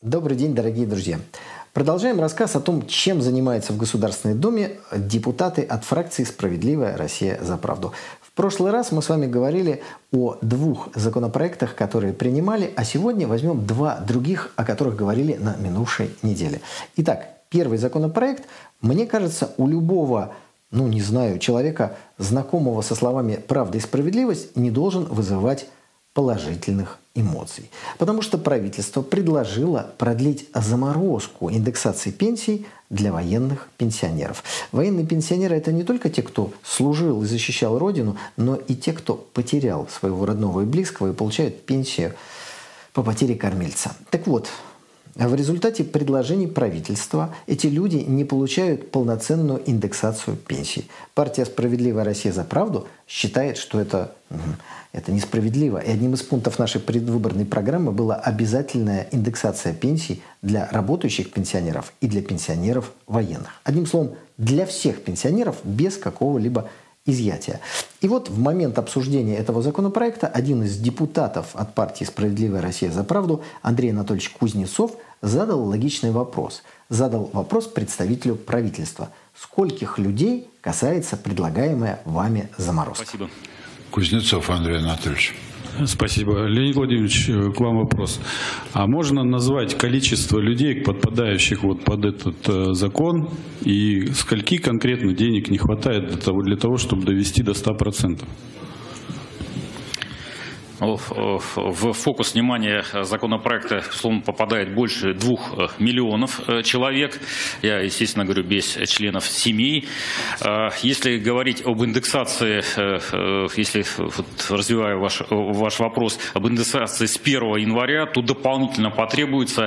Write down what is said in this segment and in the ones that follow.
Добрый день, дорогие друзья. Продолжаем рассказ о том, чем занимаются в Государственной Думе депутаты от фракции «Справедливая Россия за правду». В прошлый раз мы с вами говорили о двух законопроектах, которые принимали, а сегодня возьмем два других, о которых говорили на минувшей неделе. Итак, первый законопроект, мне кажется, у любого, человека, знакомого со словами «правда и справедливость», не должен вызывать положительных эмоций. Потому что правительство предложило продлить заморозку индексации пенсий для военных пенсионеров. Военные пенсионеры – это не только те, кто служил и защищал Родину, но и те, кто потерял своего родного и близкого и получают пенсию по потере кормильца. Так вот, в результате предложений правительства эти люди не получают полноценную индексацию пенсий. Партия «Справедливая Россия за правду» считает, что это несправедливо. И одним из пунктов нашей предвыборной программы была обязательная индексация пенсий для работающих пенсионеров и для пенсионеров военных. Одним словом, для всех пенсионеров без какого-либо изъятия. И вот в момент обсуждения этого законопроекта один из депутатов от партии «Справедливая Россия за правду» Андрей Анатольевич Кузнецов задал логичный вопрос. Задал вопрос представителю правительства. Скольких людей касается предлагаемая вами заморозка? Спасибо. Кузнецов Андрей Анатольевич. Спасибо. Леонид Владимирович, к вам вопрос. А можно назвать количество людей, подпадающих под этот закон, и скольки конкретно денег не хватает для того, чтобы довести до 100%? В фокус внимания законопроекта, безусловно, попадает больше 2 миллионов человек. Я, естественно, говорю без членов семей. Если говорить об индексации, если развиваю ваш вопрос, об индексации с 1 января, то дополнительно потребуется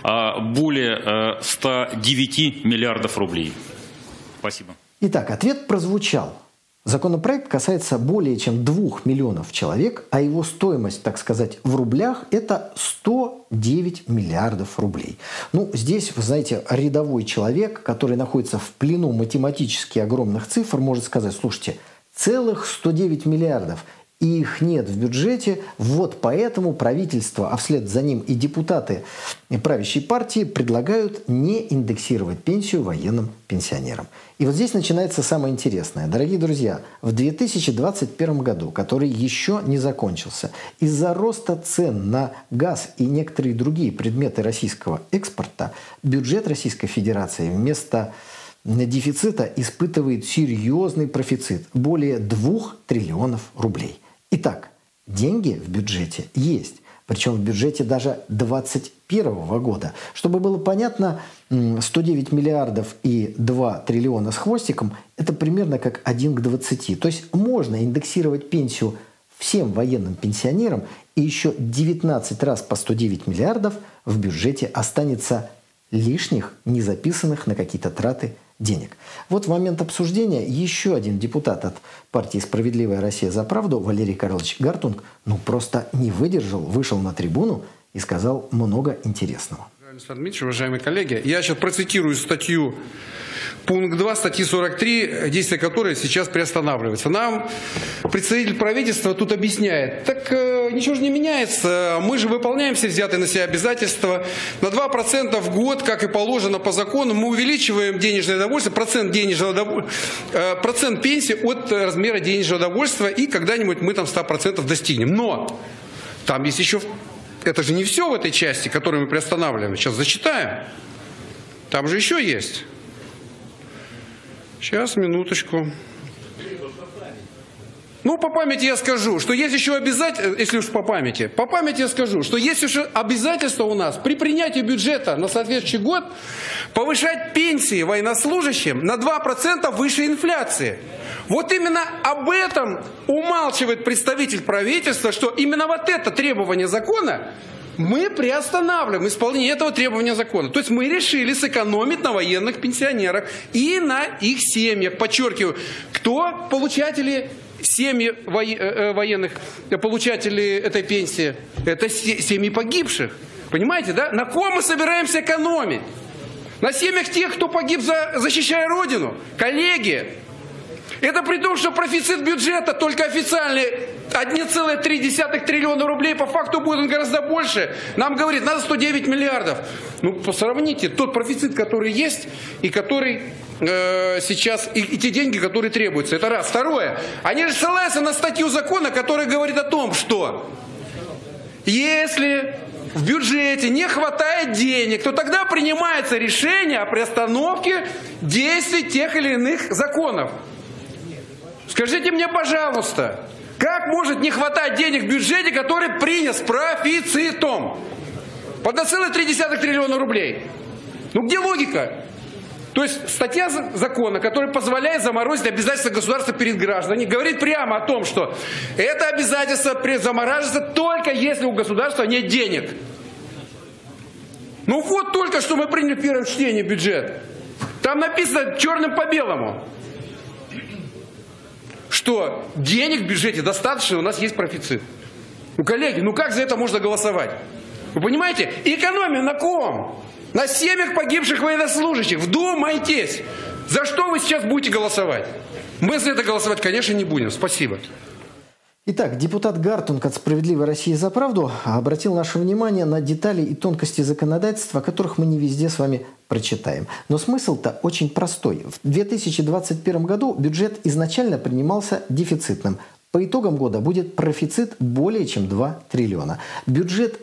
более 109 миллиардов рублей. Спасибо. Итак, ответ прозвучал. Законопроект касается более чем 2 миллионов человек, а его стоимость, так сказать, в рублях – это 109 миллиардов рублей. Здесь, вы знаете, рядовой человек, который находится в плену математически огромных цифр, может сказать: слушайте, целых 109 миллиардов, и их нет в бюджете, вот поэтому правительство, а вслед за ним и депутаты правящей партии предлагают не индексировать пенсию военным пенсионерам. И вот здесь начинается самое интересное. Дорогие друзья, в 2021 году, который еще не закончился, из-за роста цен на газ и некоторые другие предметы российского экспорта, бюджет Российской Федерации вместо дефицита испытывает серьезный профицит – более 2 триллионов рублей. Итак, деньги в бюджете есть. Причем в бюджете даже 2021 года. Чтобы было понятно, 109 миллиардов и 2 триллиона с хвостиком – это примерно как 1 к 20. То есть можно индексировать пенсию всем военным пенсионерам, и еще 19 раз по 109 миллиардов в бюджете останется лишних, не записанных на какие-то траты денег. Вот в момент обсуждения еще один депутат от партии «Справедливая Россия за правду» Валерий Карлович Гартунг просто не выдержал, вышел на трибуну и сказал много интересного. Александр Дмитриевич, уважаемые коллеги, я сейчас процитирую статью, пункт 2 статьи 43, действие которой сейчас приостанавливается. Нам представитель правительства тут объясняет: так ничего же не меняется, мы же выполняем все взятые на себя обязательства. На 2% в год, как и положено по закону, мы увеличиваем денежное довольствие, процент пенсии от размера денежного довольствия, и когда-нибудь мы там 100% достигнем. Но там есть еще... Это же не все в этой части, которую мы приостанавливаем. Сейчас зачитаем. Там же еще есть. Сейчас, минуточку. По памяти я скажу, что есть еще обязательства, если уж по памяти я скажу, что есть еще обязательства у нас при принятии бюджета на соответствующий год повышать пенсии военнослужащим на 2% выше инфляции. Вот именно об этом умалчивает представитель правительства, что именно вот это требование закона мы приостанавливаем исполнение этого требования закона. То есть мы решили сэкономить на военных пенсионерах и на их семьях. Подчеркиваю, кто получатели семьи военных, получатели этой пенсии? Это семьи погибших. Понимаете, да? На ком мы собираемся экономить? На семьях тех, кто погиб, защищая Родину. Коллеги, это при том, что профицит бюджета только официальный 1,3 триллиона рублей, по факту будет он гораздо больше. Нам говорит, надо 109 миллиардов. Ну, сравните тот профицит, который есть, и который сейчас, и те деньги, которые требуются. Это раз. Второе. Они же ссылаются на статью закона, которая говорит о том, что если в бюджете не хватает денег, то тогда принимается решение о приостановке действий тех или иных законов. Скажите мне, пожалуйста, как может не хватать денег в бюджете, который принят с профицитом? Под 1,3 триллиона рублей. Ну где логика? То есть статья закона, которая позволяет заморозить обязательства государства перед гражданами, говорит прямо о том, что это обязательство замораживается только если у государства нет денег. Ну вот только что мы приняли в первом чтении бюджет. Там написано черным по белому, что денег в бюджете достаточно, у нас есть профицит. Ну, коллеги, ну как за это можно голосовать? Вы понимаете? Экономия на ком? На семьях погибших военнослужащих. Вдумайтесь. За что вы сейчас будете голосовать? Мы за это голосовать, конечно, не будем. Спасибо. Итак, депутат Гартунг от «Справедливой России за правду» обратил наше внимание на детали и тонкости законодательства, о которых мы не везде с вами прочитаем. Но смысл-то очень простой. В 2021 году бюджет изначально принимался дефицитным. По итогам года будет профицит более чем 2 триллиона. Бюджет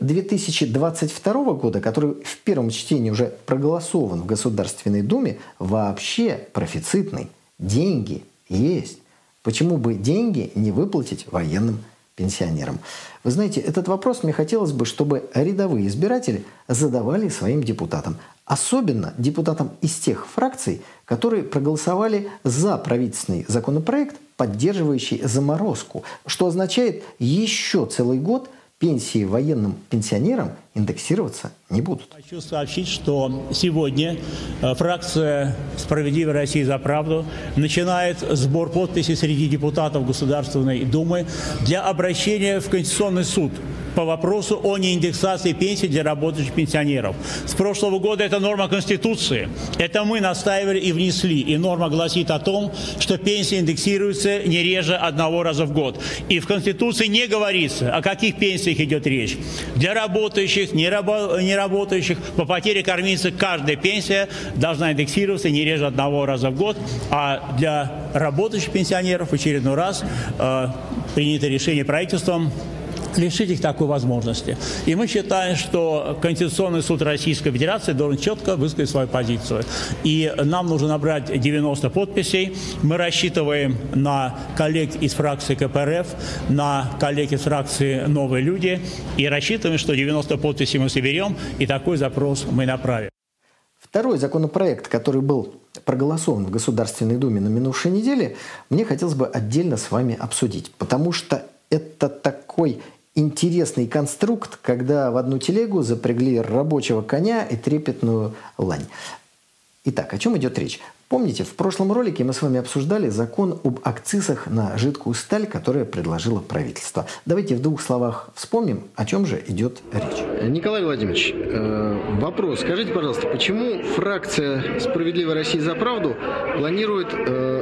2022 года, который в первом чтении уже проголосован в Государственной Думе, вообще профицитный. Деньги есть. Почему бы деньги не выплатить военным пенсионерам? Вы знаете, этот вопрос мне хотелось бы, чтобы рядовые избиратели задавали своим депутатам. Особенно депутатам из тех фракций, которые проголосовали за правительственный законопроект, поддерживающий заморозку, что означает еще целый год пенсии военным пенсионерам индексироваться не будут. Хочу сообщить, что сегодня фракция «Справедливой России за правду» начинает сбор подписей среди депутатов Государственной Думы для обращения в Конституционный суд по вопросу о неиндексации пенсий для работающих пенсионеров. С прошлого года это норма Конституции. Это мы настаивали и внесли. И норма гласит о том, что пенсии индексируются не реже 1 раза в год. И в Конституции не говорится, о каких пенсиях идет речь. Для работающих, не работающих, по потере кормильца каждая пенсия должна индексироваться не реже 1 раза в год. А для работающих пенсионеров в очередной раз принято решение правительством лишить их такой возможности. И мы считаем, что Конституционный суд Российской Федерации должен четко высказать свою позицию. И нам нужно набрать 90 подписей. Мы рассчитываем на коллег из фракции КПРФ, на коллег из фракции «Новые люди». И рассчитываем, что 90 подписей мы соберем, и такой запрос мы направим. Второй законопроект, который был проголосован в Государственной Думе на минувшей неделе, мне хотелось бы отдельно с вами обсудить. Потому что это такой интересный конструкт, когда в одну телегу запрягли рабочего коня и трепетную лань. Итак, о чем идет речь? Помните, в прошлом ролике мы с вами обсуждали закон об акцизах на жидкую сталь, которое предложило правительство. Давайте в 2 словах вспомним, о чем же идет речь. Николай Владимирович, вопрос. Скажите, пожалуйста, почему фракция «Справедливой России за правду» планирует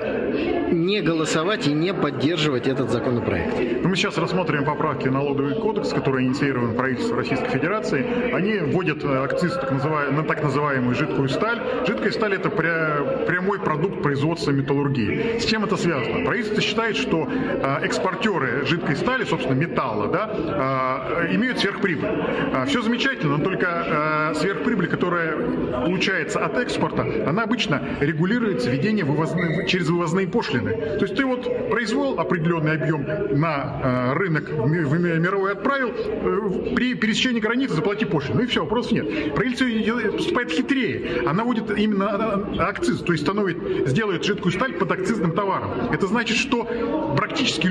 не голосовать и не поддерживать этот законопроект? Мы сейчас рассмотрим поправки в налоговый кодекс, которые инициированы правительством Российской Федерации. Они вводят акциз на так называемую жидкую сталь. Жидкая сталь – это прямой продукт производства металлургии. С чем это связано? Правительство считает, что экспортеры жидкой стали, собственно, металла, имеют сверхприбыль. Все замечательно, но только сверхприбыль, которая получается от экспорта, она обычно регулируется введение через вывозные пошлины. То есть ты вот произвел определенный объем на рынок мировой отправил, при пересечении границы заплати пошлину. Ну и все, вопросов нет. Правительство поступает хитрее. Она вводит именно акциз, то есть сделает жидкую сталь под акцизным товаром. Это значит, что практически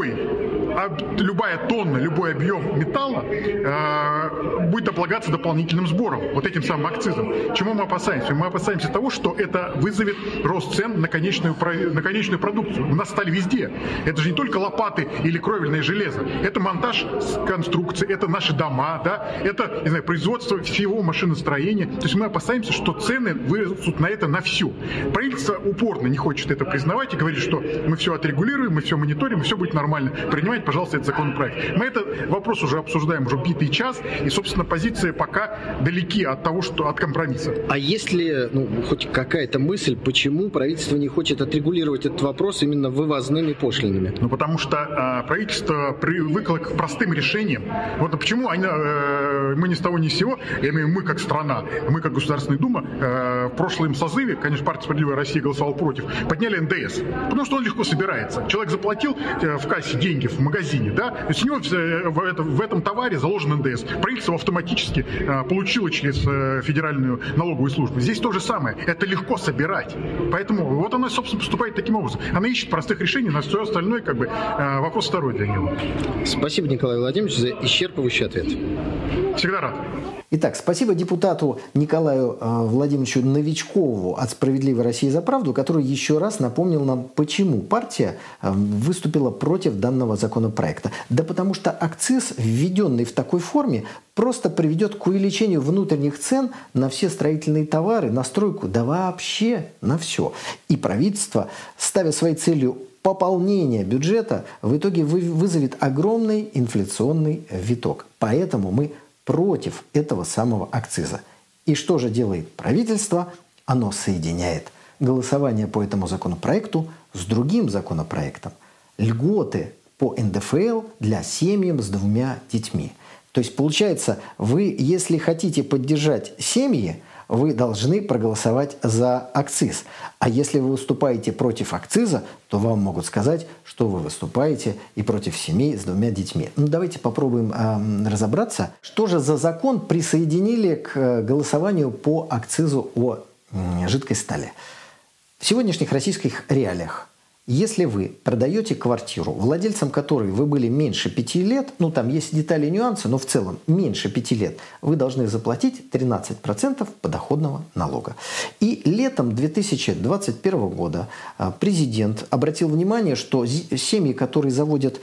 любая тонна, любой объем металла будет облагаться дополнительным сбором, вот этим самым акцизом. Чему мы опасаемся? Мы опасаемся того, что это вызовет рост цен на конечную продукцию. У нас сталь везде. Это же не только лопаты или кровельное железо. Это монтаж конструкций, это наши дома, это, не знаю, производство всего машиностроения. То есть мы опасаемся, что цены вырастут на это на все. Правительство упорно не хочет это признавать и говорит, что мы все отрегулируем, мы все мониторим, и все будет нормально. Принимать пожалуйста, этот законопроект. Мы этот вопрос уже обсуждаем уже битый час, и, собственно, позиции пока далеки от того, что от компромисса. А есть ли хоть какая-то мысль, почему правительство не хочет отрегулировать этот вопрос именно вывозными пошлинами? Потому что правительство привыкло к простым решениям. Вот почему мы ни с того ни с сего, я имею в виду мы как страна, мы как Государственная Дума, в прошлом созыве, конечно, партия «Справедливая Россия» голосовала против, подняли НДС, потому что он легко собирается. Человек заплатил в кассе деньги в магазине, да, то есть у него в этом товаре заложен НДС. Правительство автоматически получило через Федеральную налоговую службу. Здесь то же самое. Это легко собирать. Поэтому вот она, собственно, поступает таким образом. Она ищет простых решений, на все остальное вопрос второй для него. Спасибо, Николай Владимирович, за исчерпывающий ответ. Всегда рад. Итак, спасибо депутату Николаю Владимировичу Новичкову от «Справедливой России за правду», который еще раз напомнил нам, почему партия выступила против данного законопроекта. Да потому что акциз, введенный в такой форме, просто приведет к увеличению внутренних цен на все строительные товары, на стройку, да вообще на все. И правительство, ставя своей целью пополнение бюджета, в итоге вызовет огромный инфляционный виток. Поэтому мы против этого самого акциза. И что же делает правительство? Оно соединяет голосование по этому законопроекту с другим законопроектом. Льготы по НДФЛ для семьям с 2 детьми. То есть получается, вы, если хотите поддержать семьи, вы должны проголосовать за акциз. А если вы выступаете против акциза, то вам могут сказать, что вы выступаете и против семей с 2 детьми. Давайте попробуем разобраться, что же за закон присоединили к голосованию по акцизу о жидкой стали. В сегодняшних российских реалиях, если вы продаете квартиру, владельцем которой вы были меньше 5 лет, там есть детали и нюансы, но в целом меньше 5 лет, вы должны заплатить 13% подоходного налога. И летом 2021 года президент обратил внимание, что семьи, которые заводят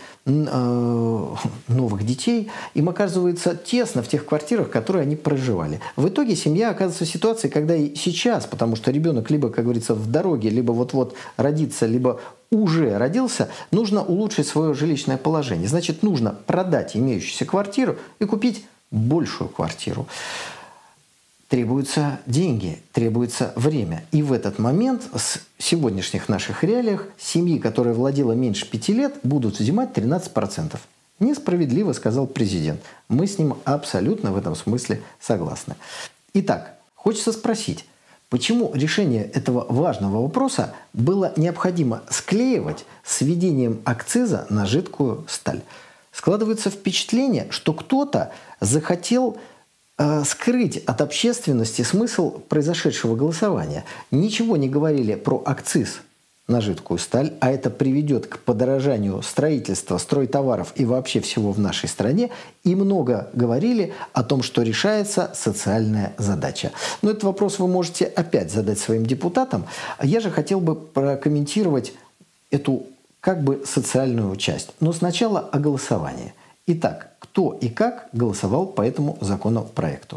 новых детей, им оказывается тесно в тех квартирах, в которых они проживали. В итоге семья оказывается в ситуации, когда и сейчас, потому что ребенок либо, как говорится, в дороге, либо вот-вот родится, либо уже родился, нужно улучшить свое жилищное положение. Значит, нужно продать имеющуюся квартиру и купить большую квартиру. Требуются деньги, требуется время. И в этот момент, с сегодняшних наших реалиях, семьи, которая владела меньше 5 лет, будут взимать 13%. Несправедливо, сказал президент. Мы с ним абсолютно в этом смысле согласны. Итак, хочется спросить, почему решение этого важного вопроса было необходимо склеивать с введением акциза на жидкую сталь? Складывается впечатление, что кто-то захотел скрыть от общественности смысл произошедшего голосования. Ничего не говорили про акциз на жидкую сталь, а это приведет к подорожанию строительства, стройтоваров и вообще всего в нашей стране, и много говорили о том, что решается социальная задача. Но этот вопрос вы можете опять задать своим депутатам. Я же хотел бы прокомментировать эту социальную часть. Но сначала о голосовании. Итак, кто и как голосовал по этому законопроекту?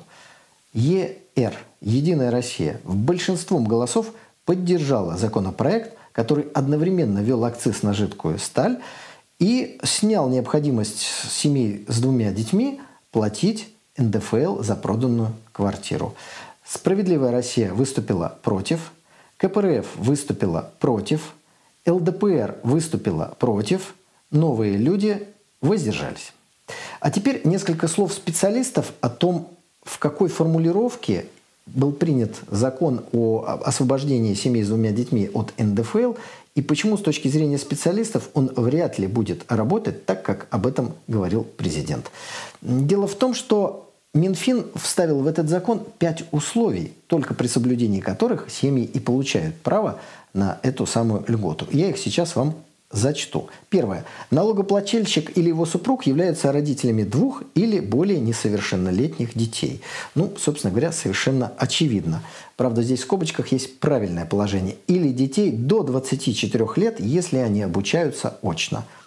ЕР, Единая Россия, большинством голосов поддержала законопроект, который одновременно ввел акциз на жидкую сталь и снял необходимость семей с 2 детьми платить НДФЛ за проданную квартиру. «Справедливая Россия» выступила против, КПРФ выступила против, ЛДПР выступила против, новые люди воздержались. А теперь несколько слов специалистов о том, в какой формулировке был принят закон о освобождении семей с 2 детьми от НДФЛ и почему с точки зрения специалистов он вряд ли будет работать так, как об этом говорил президент. Дело в том, что Минфин вставил в этот закон 5 условий, только при соблюдении которых семьи и получают право на эту самую льготу. Я их сейчас вам зачту. Первое. Налогоплательщик или его супруг являются родителями 2 или более несовершеннолетних детей. Собственно говоря, совершенно очевидно. Правда, здесь в скобочках есть правильное положение. Или детей до 24 лет, если они обучаются очно.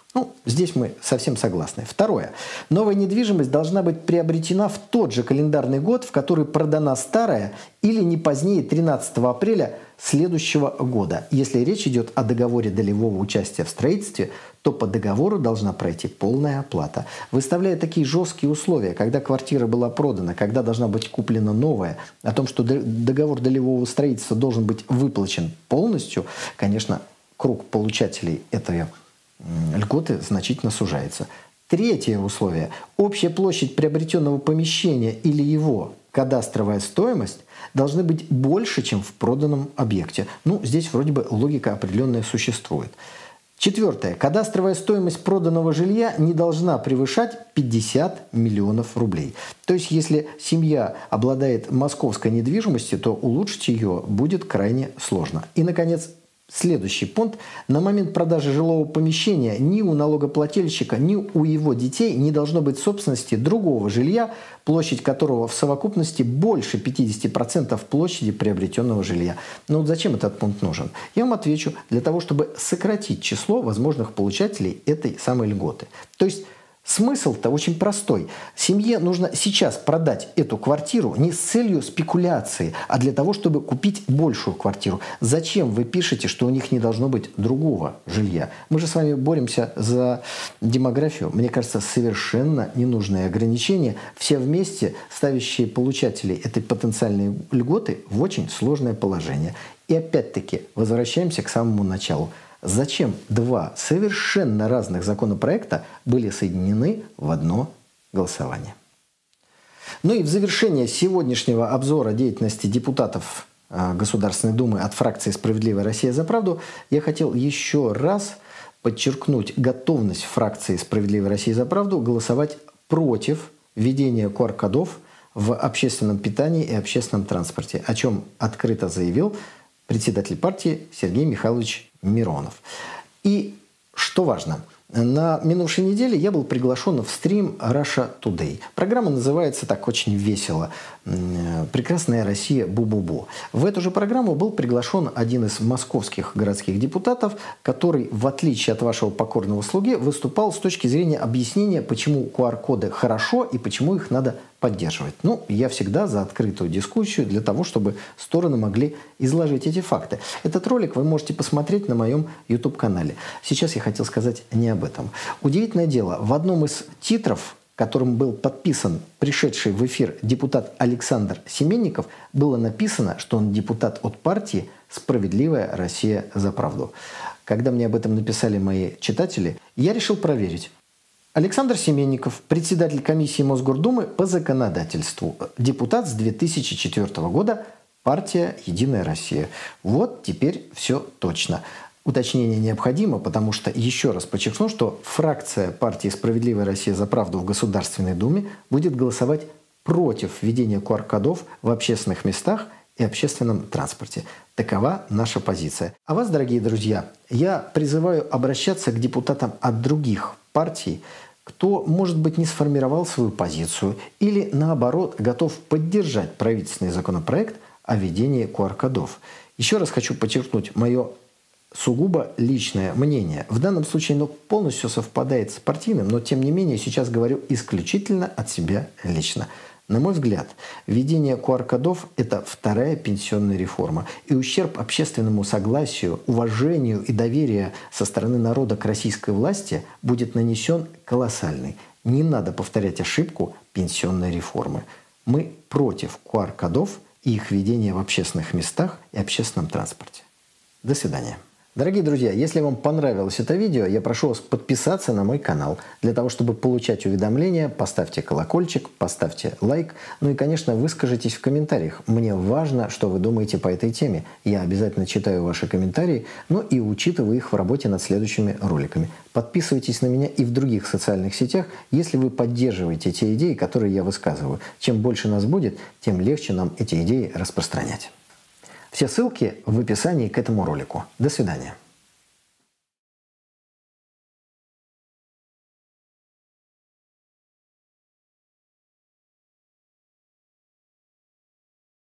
Ну, здесь мы совсем согласны. Второе. Новая недвижимость должна быть приобретена в тот же календарный год, в который продана старая, или не позднее 13 апреля следующего года. Если речь идет о договоре долевого участия в строительстве, то по договору должна пройти полная оплата. Выставляя такие жесткие условия, когда квартира была продана, когда должна быть куплена новая, о том, что договор долевого строительства должен быть выплачен полностью, конечно, круг получателей этой льготы значительно сужается. Третье условие. Общая площадь приобретенного помещения или его кадастровая стоимость должны быть больше, чем в проданном объекте. Ну, здесь вроде бы логика определенная существует. Четвертое. Кадастровая стоимость проданного жилья не должна превышать 50 миллионов рублей. То есть, если семья обладает московской недвижимостью, то улучшить ее будет крайне сложно. И, наконец, следующий пункт. На момент продажи жилого помещения ни у налогоплательщика, ни у его детей не должно быть собственности другого жилья, площадь которого в совокупности больше 50% площади приобретенного жилья. Но вот зачем этот пункт нужен? Я вам отвечу, для того, чтобы сократить число возможных получателей этой самой льготы. То есть смысл-то очень простой. Семье нужно сейчас продать эту квартиру не с целью спекуляции, а для того, чтобы купить большую квартиру. Зачем вы пишете, что у них не должно быть другого жилья? Мы же с вами боремся за демографию. Мне кажется, совершенно ненужные ограничения, все вместе ставящие получателей этой потенциальной льготы в очень сложное положение. И опять-таки возвращаемся к самому началу. Зачем два совершенно разных законопроекта были соединены в одно голосование? Ну и в завершение сегодняшнего обзора деятельности депутатов Государственной Думы от фракции «Справедливая Россия за правду» я хотел еще раз подчеркнуть готовность фракции «Справедливая Россия за правду» голосовать против введения QR-кодов в общественном питании и общественном транспорте, о чем открыто заявил председатель партии Сергей Михайлович Миронов. И что важно, на минувшей неделе я был приглашен в стрим Russia Today. Программа называется так очень весело «Прекрасная Россия Бу-Бу-Бу». В эту же программу был приглашен один из московских городских депутатов, который, в отличие от вашего покорного слуги, выступал с точки зрения объяснения, почему QR-коды хорошо и почему их надо поддерживать. Ну, я всегда за открытую дискуссию для того, чтобы стороны могли изложить эти факты. Этот ролик вы можете посмотреть на моем YouTube-канале. Сейчас я хотел сказать не об этом. Удивительное дело, в одном из титров, которым был подписан пришедший в эфир депутат Александр Семенников, было написано, что он депутат от партии «Справедливая Россия за правду». Когда мне об этом написали мои читатели, я решил проверить. Александр Семенников, председатель комиссии Мосгордумы по законодательству, депутат с 2004 года, партия «Единая Россия». Вот теперь все точно. Уточнение необходимо, потому что, еще раз подчеркну, что фракция партии «Справедливая Россия за правду» в Государственной Думе будет голосовать против введения QR-кодов в общественных местах и общественном транспорте. Такова наша позиция. А вас, дорогие друзья, я призываю обращаться к депутатам от других партий, кто, может быть, не сформировал свою позицию или, наоборот, готов поддержать правительственный законопроект о введении QR-кодов. Еще раз хочу подчеркнуть мое сугубо личное мнение. В данном случае оно полностью совпадает с партийным, но, тем не менее, сейчас говорю исключительно от себя лично. На мой взгляд, введение QR-кодов – это вторая пенсионная реформа. И ущерб общественному согласию, уважению и доверию со стороны народа к российской власти будет нанесен колоссальный. Не надо повторять ошибку пенсионной реформы. Мы против QR-кодов и их введения в общественных местах и общественном транспорте. До свидания. Дорогие друзья, если вам понравилось это видео, я прошу вас подписаться на мой канал. Для того, чтобы получать уведомления, поставьте колокольчик, поставьте лайк. Ну и, конечно, выскажитесь в комментариях. Мне важно, что вы думаете по этой теме. Я обязательно читаю ваши комментарии, но и учитываю их в работе над следующими роликами. Подписывайтесь на меня и в других социальных сетях, если вы поддерживаете те идеи, которые я высказываю. Чем больше нас будет, тем легче нам эти идеи распространять. Все ссылки в описании к этому ролику. До свидания.